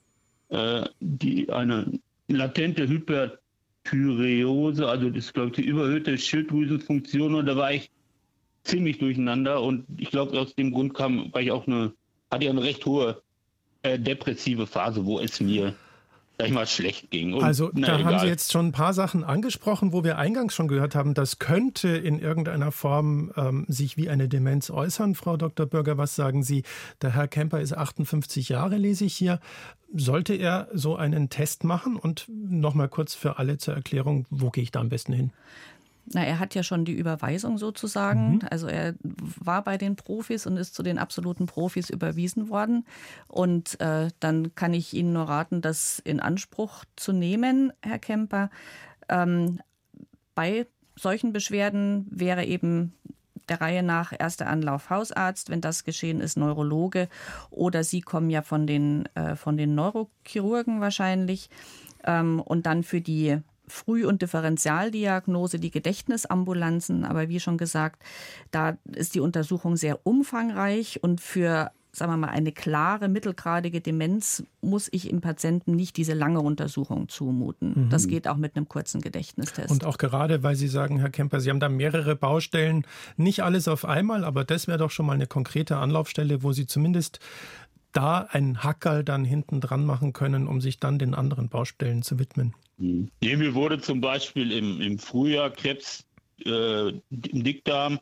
eine latente Hyperthyreose, also das ist, glaube ich, die überhöhte Schilddrüsenfunktion, und da war ich ziemlich durcheinander und ich glaube, aus dem Grund hatte ich eine recht hohe depressive Phase, wo es mir, sag ich mal, schlecht ging. Und, also da haben Sie jetzt schon ein paar Sachen angesprochen, wo wir eingangs schon gehört haben, das könnte in irgendeiner Form sich wie eine Demenz äußern. Frau Dr. Bürger, was sagen Sie? Der Herr Kemper ist 58 Jahre, lese ich hier. Sollte er so einen Test machen? Und nochmal kurz für alle zur Erklärung, wo gehe ich da am besten hin? Na, er hat ja schon die Überweisung sozusagen. Also er war bei den Profis und ist zu den absoluten Profis überwiesen worden. Und dann kann ich Ihnen nur raten, das in Anspruch zu nehmen, Herr Kemper. Bei solchen Beschwerden wäre eben der Reihe nach erster Anlauf Hausarzt, wenn das geschehen ist, Neurologe, oder Sie kommen ja von den Neurochirurgen wahrscheinlich, und dann für die Früh- und Differentialdiagnose die Gedächtnisambulanzen. Aber wie schon gesagt, da ist die Untersuchung sehr umfangreich und für, sagen wir mal, eine klare, mittelgradige Demenz muss ich im Patienten nicht diese lange Untersuchung zumuten. Das geht auch mit einem kurzen Gedächtnistest. Und auch gerade, weil Sie sagen, Herr Kemper, Sie haben da mehrere Baustellen, nicht alles auf einmal, aber das wäre doch schon mal eine konkrete Anlaufstelle, wo Sie zumindest da ein Hackerl dann hinten dran machen können, um sich dann den anderen Baustellen zu widmen. Nee, mir wurde zum Beispiel im Frühjahr Krebs im Dickdarm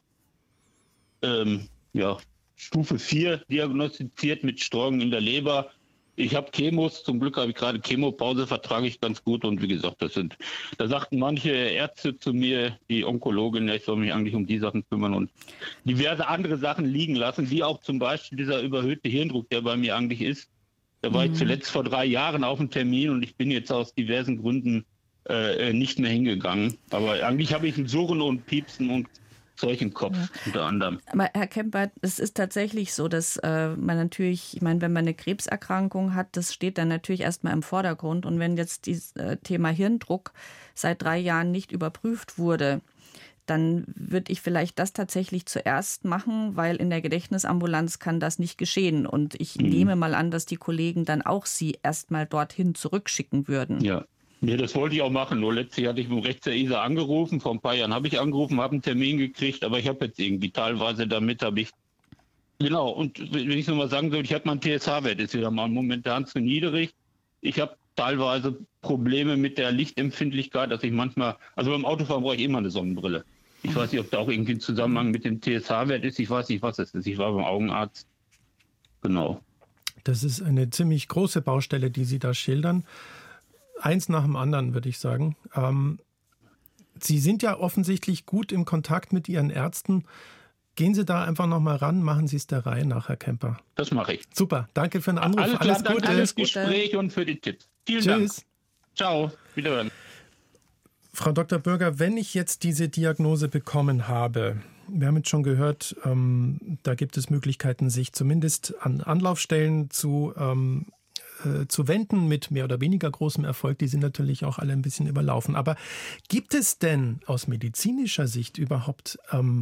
Stufe 4 diagnostiziert mit Streuung in der Leber. Ich habe Chemos, zum Glück habe ich gerade Chemopause, vertrage ich ganz gut, und wie gesagt, da sagten manche Ärzte zu mir, die Onkologin, ich soll mich eigentlich um die Sachen kümmern und diverse andere Sachen liegen lassen, wie auch zum Beispiel dieser überhöhte Hirndruck, der bei mir eigentlich ist. Da war ich zuletzt vor 3 Jahren auf dem Termin und ich bin jetzt aus diversen Gründen nicht mehr hingegangen. Aber eigentlich habe ich ein Surren und Piepsen und Zeug im Kopf, unter anderem. Aber Herr Kemper, es ist tatsächlich so, dass man natürlich, ich meine, wenn man eine Krebserkrankung hat, das steht dann natürlich erstmal im Vordergrund. Und wenn jetzt das Thema Hirndruck seit 3 Jahren nicht überprüft wurde, dann würde ich vielleicht das tatsächlich zuerst machen, weil in der Gedächtnisambulanz kann das nicht geschehen. Und ich nehme mal an, dass die Kollegen dann auch Sie erstmal dorthin zurückschicken würden. Ja. Ja, das wollte ich auch machen. Nur letztlich hatte ich mit rechts der Isar angerufen. Vor ein paar Jahren habe ich angerufen, habe einen Termin gekriegt. Aber ich habe jetzt irgendwie teilweise genau. Und wenn ich noch mal sagen soll, ich habe mein TSH-Wert ist wieder mal momentan zu niedrig. Ich habe teilweise Probleme mit der Lichtempfindlichkeit, dass ich manchmal, also beim Autofahren brauche ich immer eine Sonnenbrille. Ich weiß nicht, ob da auch irgendwie ein Zusammenhang mit dem TSH-Wert ist. Ich weiß nicht, was es ist. Ich war beim Augenarzt. Genau. Das ist eine ziemlich große Baustelle, die Sie da schildern. Eins nach dem anderen, würde ich sagen. Sie sind ja offensichtlich gut im Kontakt mit Ihren Ärzten. Gehen Sie da einfach nochmal ran, machen Sie es der Reihe nach, Herr Kemper. Das mache ich. Super, danke für den Anruf. Alles klar, Gute. alles Gespräch und für die Tipps. Vielen Dank. Ciao, wiederhören. Frau Dr. Bürger, wenn ich jetzt diese Diagnose bekommen habe, wir haben jetzt schon gehört, da gibt es Möglichkeiten, sich zumindest an Anlaufstellen zu wenden mit mehr oder weniger großem Erfolg. Die sind natürlich auch alle ein bisschen überlaufen. Aber gibt es denn aus medizinischer Sicht überhaupt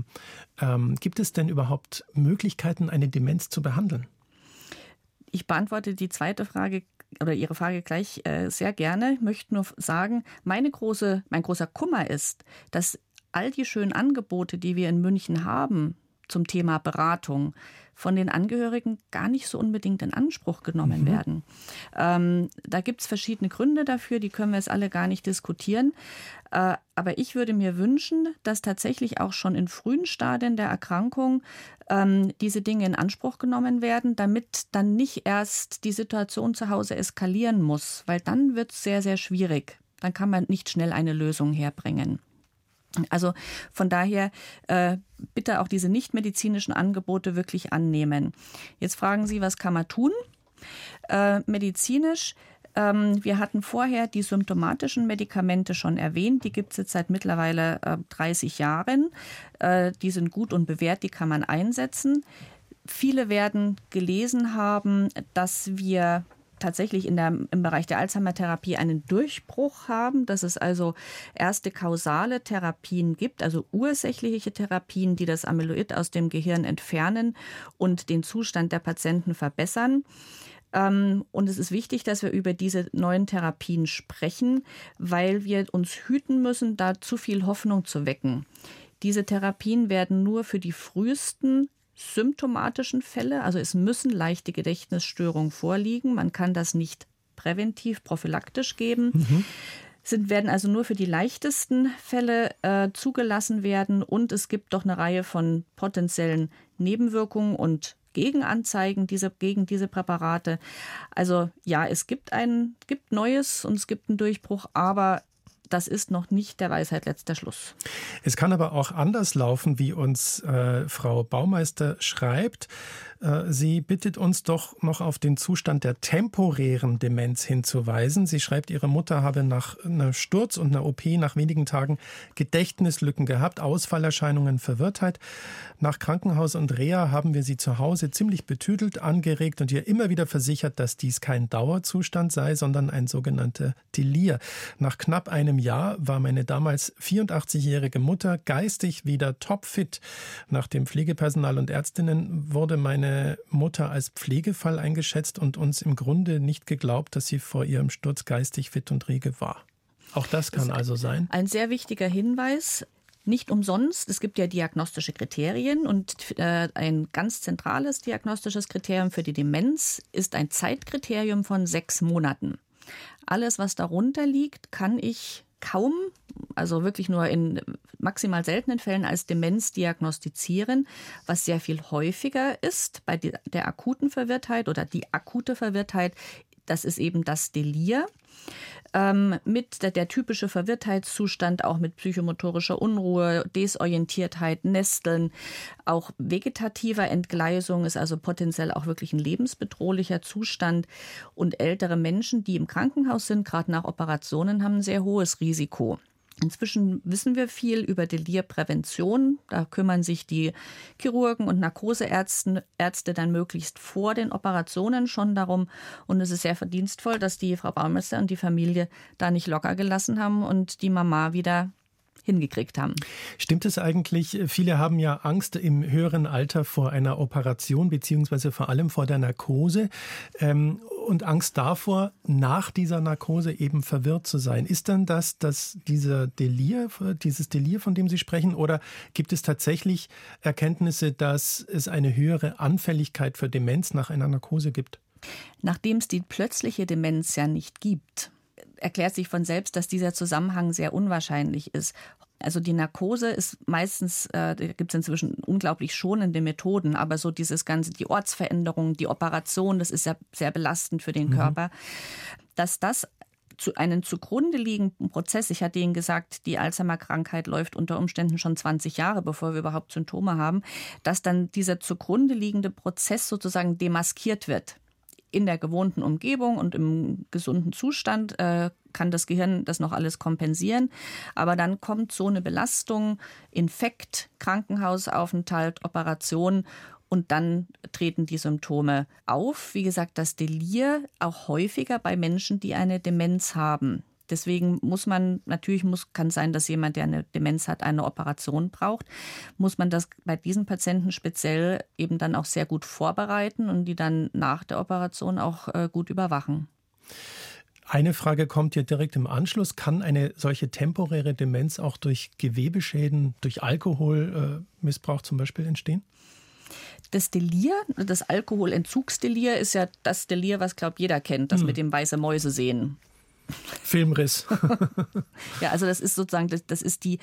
Möglichkeiten, eine Demenz zu behandeln? Ich beantworte die zweite Frage oder Ihre Frage gleich sehr gerne. Ich möchte nur sagen, mein großer Kummer ist, dass all die schönen Angebote, die wir in München haben zum Thema Beratung, von den Angehörigen gar nicht so unbedingt in Anspruch genommen werden. Da gibt es verschiedene Gründe dafür, die können wir jetzt alle gar nicht diskutieren. Aber ich würde mir wünschen, dass tatsächlich auch schon in frühen Stadien der Erkrankung diese Dinge in Anspruch genommen werden, damit dann nicht erst die Situation zu Hause eskalieren muss, weil dann wird es sehr, sehr schwierig. Dann kann man nicht schnell eine Lösung herbringen. Also von daher bitte auch diese nichtmedizinischen Angebote wirklich annehmen. Jetzt fragen Sie, was kann man tun? Medizinisch, wir hatten vorher die symptomatischen Medikamente schon erwähnt. Die gibt es jetzt seit mittlerweile 30 Jahren. Die sind gut und bewährt, die kann man einsetzen. Viele werden gelesen haben, dass wir tatsächlich im Bereich der Alzheimer-Therapie einen Durchbruch haben, dass es also erste kausale Therapien gibt, also ursächliche Therapien, die das Amyloid aus dem Gehirn entfernen und den Zustand der Patienten verbessern. Und es ist wichtig, dass wir über diese neuen Therapien sprechen, weil wir uns hüten müssen, da zu viel Hoffnung zu wecken. Diese Therapien werden nur für die frühesten symptomatischen Fälle, also es müssen leichte Gedächtnisstörungen vorliegen. Man kann das nicht präventiv, prophylaktisch geben. Werden also nur für die leichtesten Fälle zugelassen werden. Und es gibt doch eine Reihe von potenziellen Nebenwirkungen und Gegenanzeigen gegen diese Präparate. Also ja, es gibt Neues und es gibt einen Durchbruch, aber das ist noch nicht der Weisheit letzter Schluss. Es kann aber auch anders laufen, wie uns Frau Baumeister schreibt. Sie bittet uns doch noch auf den Zustand der temporären Demenz hinzuweisen. Sie schreibt, ihre Mutter habe nach einem Sturz und einer OP nach wenigen Tagen Gedächtnislücken gehabt, Ausfallerscheinungen, Verwirrtheit. Nach Krankenhaus und Reha haben wir sie zu Hause ziemlich betüdelt, angeregt und ihr immer wieder versichert, dass dies kein Dauerzustand sei, sondern ein sogenannter Delir. Nach knapp einem Jahr war meine damals 84-jährige Mutter geistig wieder topfit. Nach dem Pflegepersonal und Ärztinnen wurde meine Mutter als Pflegefall eingeschätzt und uns im Grunde nicht geglaubt, dass sie vor ihrem Sturz geistig fit und rege war. Auch das kann also sein. Ein sehr wichtiger Hinweis. Nicht umsonst, es gibt ja diagnostische Kriterien und ein ganz zentrales diagnostisches Kriterium für die Demenz ist ein Zeitkriterium von 6 Monaten. Alles, was darunter liegt, kann ich kaum, also wirklich nur in maximal seltenen Fällen als Demenz diagnostizieren, was sehr viel häufiger ist bei der akuten Verwirrtheit oder die akute Verwirrtheit, das ist eben das Delir. Mit der typische Verwirrtheitszustand, auch mit psychomotorischer Unruhe, Desorientiertheit, Nesteln, auch vegetativer Entgleisung ist also potenziell auch wirklich ein lebensbedrohlicher Zustand. Und ältere Menschen, die im Krankenhaus sind, gerade nach Operationen, haben ein sehr hohes Risiko. Inzwischen wissen wir viel über Delirprävention. Da kümmern sich die Chirurgen und Narkoseärzte dann möglichst vor den Operationen schon darum. Und es ist sehr verdienstvoll, dass die Frau Baumeister und die Familie da nicht locker gelassen haben und die Mama wieder hingekriegt haben. Stimmt es eigentlich? Viele haben ja Angst im höheren Alter vor einer Operation, beziehungsweise vor allem vor der Narkose und Angst davor, nach dieser Narkose eben verwirrt zu sein. Ist dann dieses Delir, von dem Sie sprechen, oder gibt es tatsächlich Erkenntnisse, dass es eine höhere Anfälligkeit für Demenz nach einer Narkose gibt? Nachdem es die plötzliche Demenz ja nicht gibt, erklärt sich von selbst, dass dieser Zusammenhang sehr unwahrscheinlich ist. Also die Narkose ist meistens, da gibt es inzwischen unglaublich schonende Methoden, aber so dieses Ganze, die Ortsveränderung, die Operation, das ist ja sehr belastend für den Körper, dass das zu einen zugrunde liegenden Prozess, ich hatte Ihnen gesagt, die Alzheimer-Krankheit läuft unter Umständen schon 20 Jahre, bevor wir überhaupt Symptome haben, dass dann dieser zugrunde liegende Prozess sozusagen demaskiert wird. In der gewohnten Umgebung und im gesunden Zustand kann das Gehirn das noch alles kompensieren. Aber dann kommt so eine Belastung, Infekt, Krankenhausaufenthalt, Operation und dann treten die Symptome auf. Wie gesagt, das Delir auch häufiger bei Menschen, die eine Demenz haben. Deswegen kann sein, dass jemand, der eine Demenz hat, eine Operation braucht, muss man das bei diesen Patienten speziell eben dann auch sehr gut vorbereiten und die dann nach der Operation auch gut überwachen. Eine Frage kommt hier direkt im Anschluss. Kann eine solche temporäre Demenz auch durch Gewebeschäden, durch Alkoholmissbrauch zum Beispiel entstehen? Das Delir, das Alkoholentzugsdelir ist ja das Delir, was, glaube ich, jeder kennt, das mit dem weiße Mäuse sehen. Filmriss. Ja, also das ist sozusagen, das ist die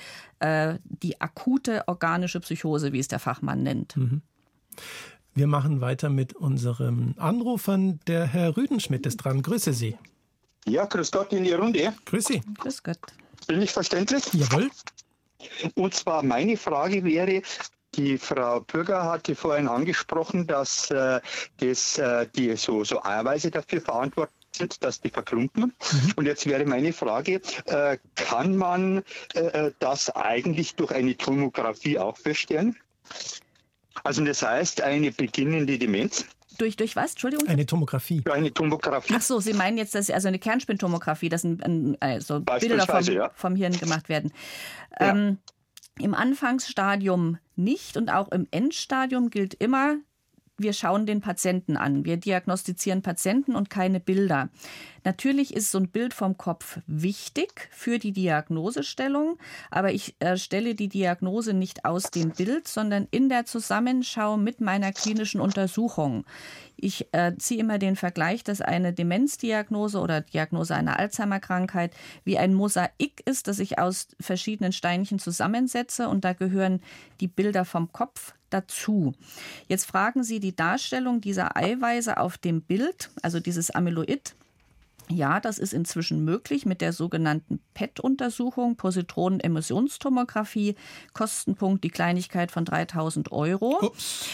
akute organische Psychose, wie es der Fachmann nennt. Wir machen weiter mit unserem Anrufern. Der Herr Rüdenschmidt ist dran. Grüße Sie. Ja, grüß Gott in die Runde. Grüß Sie. Grüß Gott. Bin ich verständlich? Jawohl. Und zwar meine Frage wäre, die Frau Bürger hatte vorhin angesprochen, dass die so Eiweiße dafür verantwortlich sind, dass die verklumpen. Und jetzt wäre meine Frage, kann man das eigentlich durch eine Tomographie auch feststellen? Also das heißt, eine beginnende Demenz? Durch was? Entschuldigung? Eine Tomographie. Eine Tomographie. Ach so, Sie meinen jetzt, dass also eine Kernspintomographie, dass so Bilder vom Hirn gemacht werden. Ja. Im Anfangsstadium nicht und auch im Endstadium gilt immer, wir schauen den Patienten an. Wir diagnostizieren Patienten und keine Bilder. Natürlich ist so ein Bild vom Kopf wichtig für die Diagnosestellung, aber ich stelle die Diagnose nicht aus dem Bild, sondern in der Zusammenschau mit meiner klinischen Untersuchung. Ich ziehe immer den Vergleich, dass eine Demenzdiagnose oder Diagnose einer Alzheimer-Krankheit wie ein Mosaik ist, das ich aus verschiedenen Steinchen zusammensetze und da gehören die Bilder vom Kopf dazu. Jetzt fragen Sie die Darstellung dieser Eiweiße auf dem Bild, also dieses Amyloid. Ja, das ist inzwischen möglich mit der sogenannten PET-Untersuchung, Positronen-Emissionstomographie, Kostenpunkt die Kleinigkeit von 3.000 €.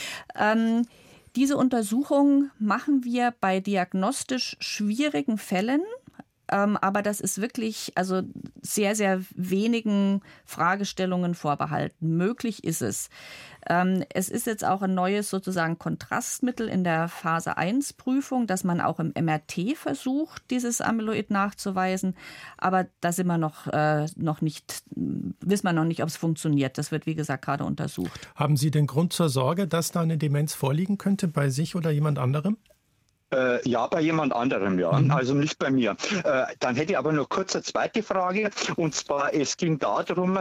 Diese Untersuchung machen wir bei diagnostisch schwierigen Fällen, aber das ist wirklich sehr, sehr wenigen Fragestellungen vorbehalten. Möglich ist es. Es ist jetzt auch ein neues sozusagen Kontrastmittel in der Phase 1 Prüfung, dass man auch im MRT versucht, dieses Amyloid nachzuweisen. Aber da sind wir noch nicht, wissen wir noch nicht, ob es funktioniert. Das wird, wie gesagt, gerade untersucht. Haben Sie den Grund zur Sorge, dass da eine Demenz vorliegen könnte, bei sich oder jemand anderem? Ja, bei jemand anderem, ja. Also nicht bei mir. Dann hätte ich aber noch kurz eine zweite Frage. Und zwar, es ging darum,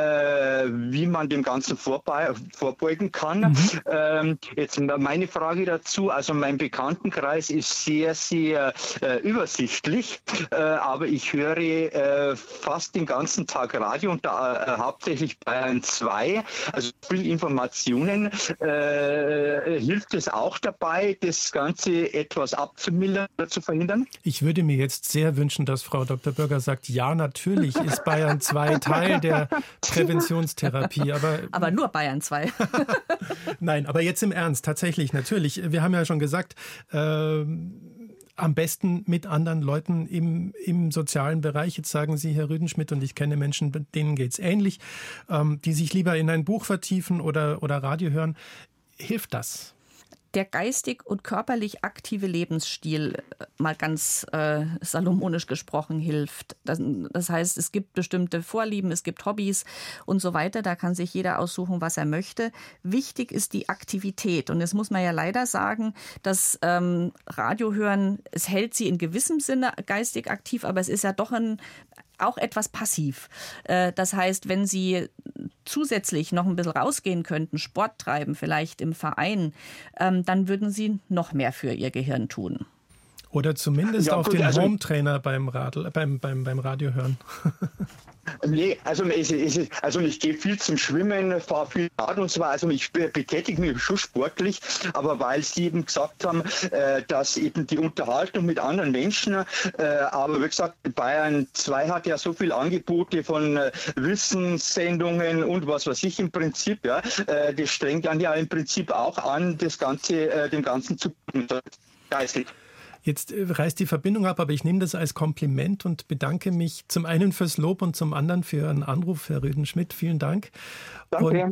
wie man dem Ganzen vorbeugen kann. Jetzt meine Frage dazu. Also mein Bekanntenkreis ist sehr, sehr übersichtlich. Aber ich höre fast den ganzen Tag Radio und da hauptsächlich Bayern 2. Also viel Informationen. Hilft es auch dabei, das Ganze etwas abzumildern oder zu verhindern? Ich würde mir jetzt sehr wünschen, dass Frau Dr. Bürger sagt, ja, natürlich ist Bayern 2 Teil der Präventionstherapie. Aber nur Bayern 2. Nein, aber jetzt im Ernst, tatsächlich, natürlich. Wir haben ja schon gesagt, am besten mit anderen Leuten im sozialen Bereich. Jetzt sagen Sie, Herr Rüdenschmidt, und ich kenne Menschen, denen geht es ähnlich, die sich lieber in ein Buch vertiefen oder Radio hören. Hilft das? Der geistig und körperlich aktive Lebensstil, mal ganz salomonisch gesprochen, hilft. Das heißt, es gibt bestimmte Vorlieben, es gibt Hobbys und so weiter. Da kann sich jeder aussuchen, was er möchte. Wichtig ist die Aktivität. Und jetzt muss man ja leider sagen, dass Radiohören, es hält sie in gewissem Sinne geistig aktiv, aber es ist ja doch auch etwas passiv. Das heißt, wenn Sie zusätzlich noch ein bisschen rausgehen könnten, Sport treiben, vielleicht im Verein, dann würden Sie noch mehr für Ihr Gehirn tun. Oder zumindest auf den Home-Trainer beim Radio hören. Nee, also ich gehe viel zum Schwimmen, fahre viel Rad und so weiter. Also ich betätige mich schon sportlich, aber weil Sie eben gesagt haben, dass eben die Unterhaltung mit anderen Menschen, aber wie gesagt, Bayern 2 hat ja so viele Angebote von Wissenssendungen und was weiß ich im Prinzip, ja, das strengt dann ja im Prinzip auch an, das Ganze, dem Ganzen zu geistig. Jetzt reißt die Verbindung ab, aber ich nehme das als Kompliment und bedanke mich zum einen fürs Lob und zum anderen für Ihren Anruf, Herr Rüdenschmidt. Vielen Dank. Danke.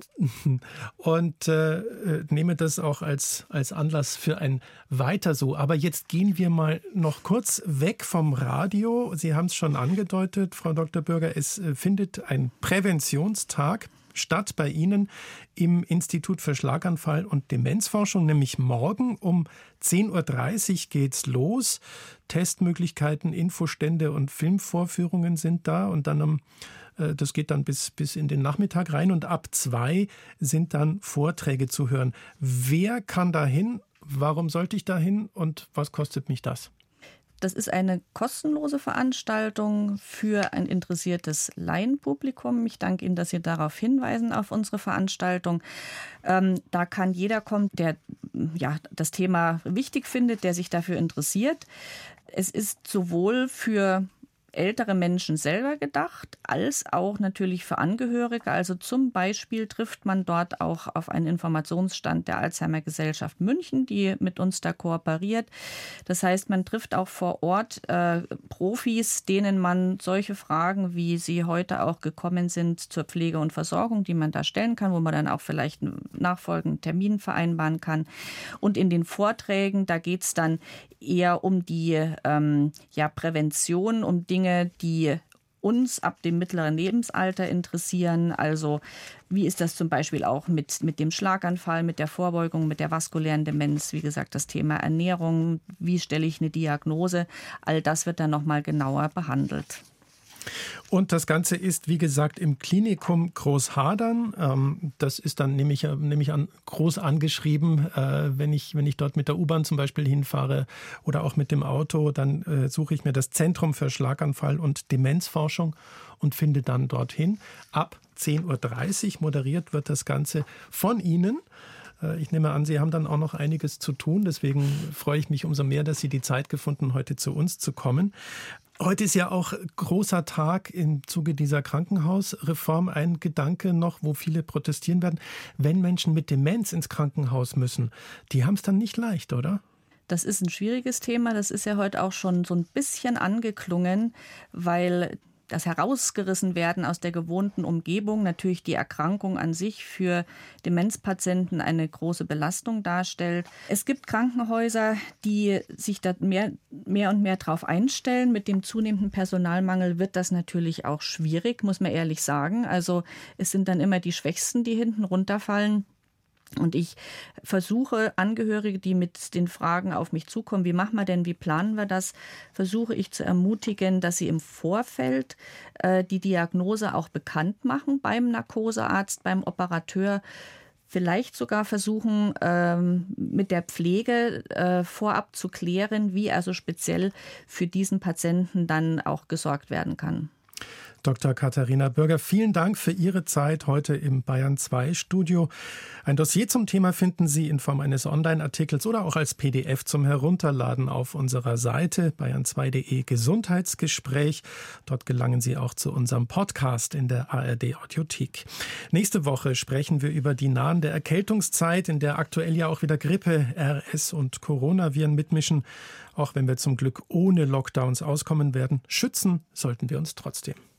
Und nehme das auch als Anlass für ein Weiter so. Aber jetzt gehen wir mal noch kurz weg vom Radio. Sie haben es schon angedeutet, Frau Dr. Bürger, es findet ein Präventionstag statt bei Ihnen im Institut für Schlaganfall- und Demenzforschung, nämlich morgen um 10.30 Uhr geht's los. Testmöglichkeiten, Infostände und Filmvorführungen sind da und dann das geht dann bis in den Nachmittag rein und ab 2 sind dann Vorträge zu hören. Wer kann da hin? Warum sollte ich da hin und was kostet mich das? Das ist eine kostenlose Veranstaltung für ein interessiertes Laienpublikum. Ich danke Ihnen, dass Sie darauf hinweisen, auf unsere Veranstaltung. Da kann jeder kommen, der das Thema wichtig findet, der sich dafür interessiert. Es ist sowohl für ältere Menschen selber gedacht, als auch natürlich für Angehörige. Also zum Beispiel trifft man dort auch auf einen Informationsstand der Alzheimer-Gesellschaft München, die mit uns da kooperiert. Das heißt, man trifft auch vor Ort Profis, denen man solche Fragen, wie sie heute auch gekommen sind, zur Pflege und Versorgung, die man da stellen kann, wo man dann auch vielleicht einen nachfolgenden Termin vereinbaren kann. Und in den Vorträgen, da geht es dann eher um die Prävention, um Dinge, die uns ab dem mittleren Lebensalter interessieren. Also wie ist das zum Beispiel auch mit dem Schlaganfall, mit der Vorbeugung, mit der vaskulären Demenz? Wie gesagt, das Thema Ernährung, wie stelle ich eine Diagnose? All das wird dann nochmal genauer behandelt. Und das Ganze ist, wie gesagt, im Klinikum Großhadern. Das ist dann, nehme ich an, groß angeschrieben. Wenn ich dort mit der U-Bahn zum Beispiel hinfahre oder auch mit dem Auto, dann suche ich mir das Zentrum für Schlaganfall- und Demenzforschung und finde dann dorthin. Ab 10.30 Uhr moderiert wird das Ganze von Ihnen. Ich nehme an, Sie haben dann auch noch einiges zu tun. Deswegen freue ich mich umso mehr, dass Sie die Zeit gefunden, heute zu uns zu kommen. Heute ist ja auch großer Tag im Zuge dieser Krankenhausreform. Ein Gedanke noch, wo viele protestieren werden. Wenn Menschen mit Demenz ins Krankenhaus müssen, die haben es dann nicht leicht, oder? Das ist ein schwieriges Thema. Das ist ja heute auch schon so ein bisschen angeklungen, weil das Herausgerissenwerden aus der gewohnten Umgebung natürlich die Erkrankung an sich für Demenzpatienten eine große Belastung darstellt. Es gibt Krankenhäuser, die sich da mehr und mehr drauf einstellen. Mit dem zunehmenden Personalmangel wird das natürlich auch schwierig, muss man ehrlich sagen. Also es sind dann immer die Schwächsten, die hinten runterfallen. Und ich versuche, Angehörige, die mit den Fragen auf mich zukommen, wie machen wir denn, wie planen wir das, versuche ich zu ermutigen, dass sie im Vorfeld die Diagnose auch bekannt machen beim Narkosearzt, beim Operateur, vielleicht sogar versuchen, mit der Pflege vorab zu klären, wie also speziell für diesen Patienten dann auch gesorgt werden kann. Dr. Katharina Bürger, vielen Dank für Ihre Zeit heute im Bayern 2 Studio. Ein Dossier zum Thema finden Sie in Form eines Online-Artikels oder auch als PDF zum Herunterladen auf unserer Seite bayern2.de Gesundheitsgespräch. Dort gelangen Sie auch zu unserem Podcast in der ARD Audiothek. Nächste Woche sprechen wir über die nahende Erkältungszeit, in der aktuell ja auch wieder Grippe, RS und Coronaviren mitmischen. Auch wenn wir zum Glück ohne Lockdowns auskommen werden, schützen sollten wir uns trotzdem.